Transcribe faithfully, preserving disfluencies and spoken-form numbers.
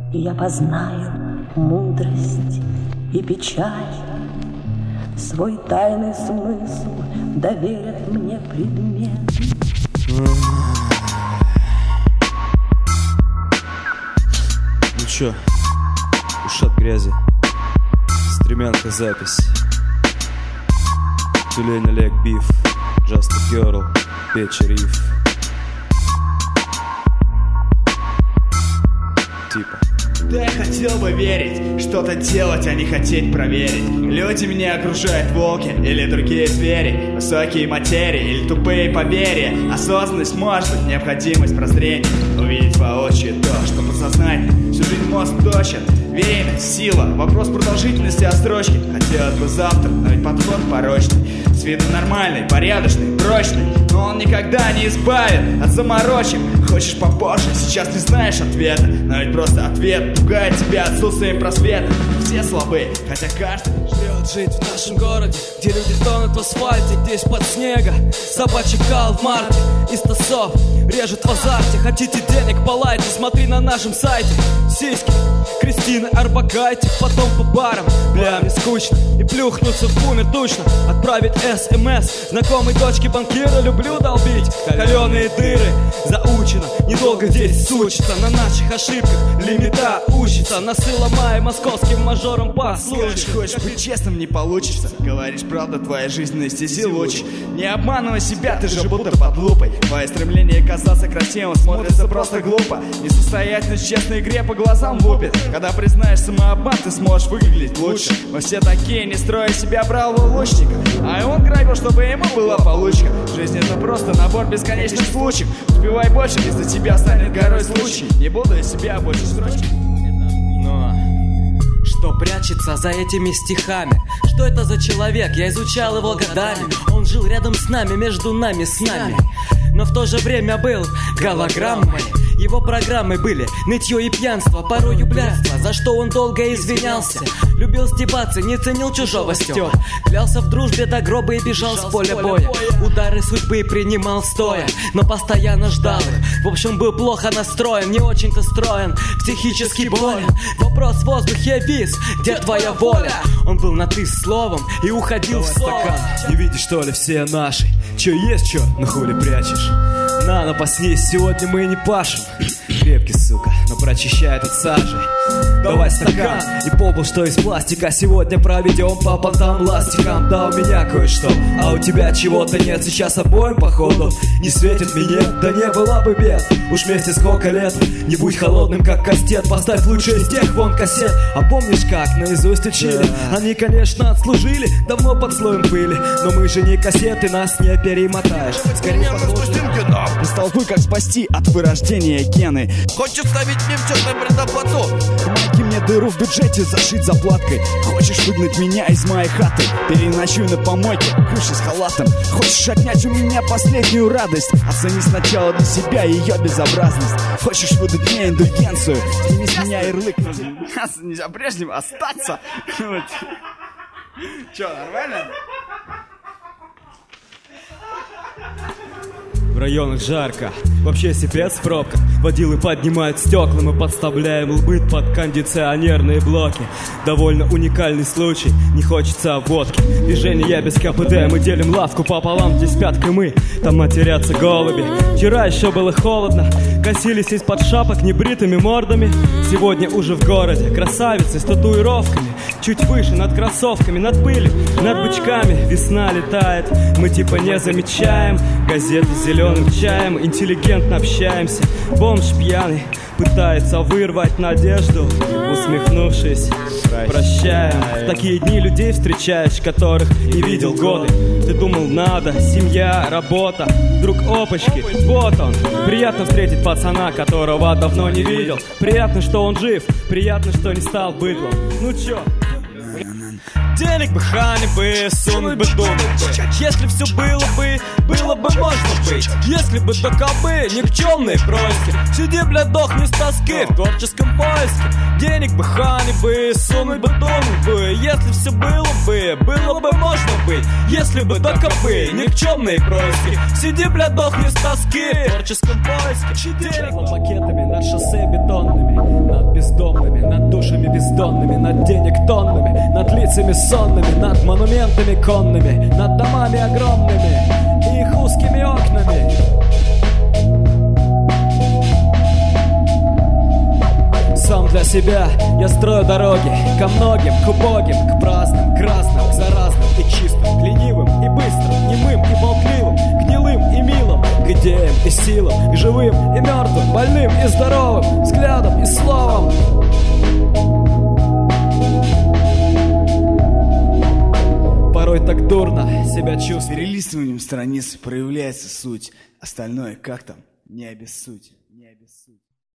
и я познаю мудрость и печаль. Свой тайный смысл доверят мне предмет. Ну чё, ушат грязи, стремянка запись. Тюлень Олег Биф, Just a Girl, Печа Риф. Типа. Да я хотел бы верить, что-то делать, а не хотеть проверить. Люди меня окружают волки или другие звери, высокие материи или тупые поверья. Осознанность может быть необходимость прозрения, увидеть воочию то, что подсознательно всю жизнь мозг точит. Время, сила, вопрос продолжительности отстрочки. Хотелось бы завтра, но ведь подход порочный. С виду нормальный, порядочный, прочный, но он никогда не избавит от заморочек. Хочешь попозже, сейчас не знаешь ответа, но ведь просто ответ пугает тебя отсутствием просвета. Все слабы, хотя каждый ждет жить в нашем городе, где люди тонут в асфальте, где из-под снега собачий кал в марте. Из тосов режет в азарте. Хотите денег, полайте, смотри на нашем сайте. Сиськи Кристины Арбакайте, потом по барам. Бля, мне скучно, и плюхнуться в бумер душно. Отправить СМС знакомой дочке банкира, люблю долбить каленые дыры. Заучено, недолго здесь сучится, на наших ошибках лимита учится. Носы ломая московским мажором послушай. Хочешь быть честным, не получится. Говоришь правду, твоя жизненная стези лучше. Не обманывай себя, ты же будто под лупой. Твое стремление казаться красивым смотрится просто глупо. Несостоятельность в честной игре по глазам лупит. Когда признаешь самообман, ты сможешь выглядеть лучше. Мы все такие, не строя себя бравого лучника. А он грабил, чтобы ему была получка. Жизнь это просто набор бесконечных случаев. Успевай больше, из-за тебя станет горой случай. Не буду из себя больше строчки. Но что прячется за этими стихами? Что это за человек? Я изучал его годами. Он жил рядом с нами, между нами, с нами, но в то же время был голограммой. Его программы были нытье и пьянство, порою блядство, за что он долго извинялся. Любил стебаться, не ценил чужого стёба. Клялся в дружбе до гроба и бежал с поля боя. Удары судьбы принимал стоя, но постоянно ждал их. В общем, был плохо настроен, не очень-то строен, психически болен. Вопрос в воздухе вис, где твоя воля? Он был на «ты» с словом и уходил в стакан. Не видишь, что ли, все наши? Чё есть, чё, на хули прячешь? На, напаснись, сегодня мы не пашем. Крепкий, сука, но прочищает от сажи. Давай стакан и полбу, что из пластика. Сегодня проведем по понтам ластикам. Да, у меня кое-что, а у тебя чего-то нет. Сейчас обоим, походу, не светит минет. Да не было бы бед, уж вместе сколько лет. Не будь холодным, как кастет. Поставь лучше из тех вон кассет. А помнишь, как наизусть учили? Они, конечно, отслужили давно под слоем пыли, но мы же не кассеты, нас не перемотаешь. Скорее похоже. Растолкуй, как спасти от вырождения гены. Хочешь ставить мне в черном предоплату? Помоги мне дыру в бюджете зашить заплаткой. Хочешь выгнать меня из моей хаты? Переночуй на помойке, кушай с халатом. Хочешь отнять у меня последнюю радость? Оцени сначала для себя ее безобразность. Хочешь выдать мне индульгенцию? Сними с меня ярлык. Нельзя прежним остаться. Че, нормально? В районах жарко, вообще сипец в пробках. Водилы поднимают стекла, мы подставляем лбы под кондиционерные блоки. Довольно уникальный случай, не хочется водки. Движение без КПД, мы делим лавку пополам, здесь пяткой мы, там матерятся голуби. Вчера еще было холодно, косились из-под шапок небритыми мордами. Сегодня уже в городе, красавицы с татуировками. Чуть выше, над кроссовками, над пылью, над бычками. Весна летает, мы типа не замечаем. Газеты с зеленым чаем, интеллигентно общаемся. Бомж пьяный пытается вырвать надежду, усмехнувшись, прощаем. В такие дни людей встречаешь, которых не видел годы. Ты думал, надо, семья, работа. Вдруг опачки, вот он. Приятно встретить пацана, которого давно не видел. Приятно, что он жив, приятно, что не стал быдлом. Ну чё? Денег бы хани бы, сунуть бы думать бы. Если все было бы, было бы можно быть. Если бы только бы, никчемные происки. Сиди, блядь, дохни с тоски в творческом поиске. Денег бы хани бы, сунуть бы думать бы. Если все было бы, было бы можно быть. Если бы только бы, никчемные происки. Сиди, блядь, дохни с тоски в творческом поиске. Денег пакетами над шоссе бетонными, над бездомными. бездонными, над денег тоннами, над лицами сонными, над монументами конными, над домами огромными и их узкими окнами. Сам для себя я строю дороги ко многим, к убогим, к праздным, к разным, к заразным и чистым, к ленивым и быстрым, немым и болтливым, гнилым и милым, к идеям и силам, к живым и мертвым, больным и здоровым, взглядом и словом. Порой так дурно себя чувствую. С перелистыванием страниц проявляется суть, остальное как там, не обессудь, не обессудь.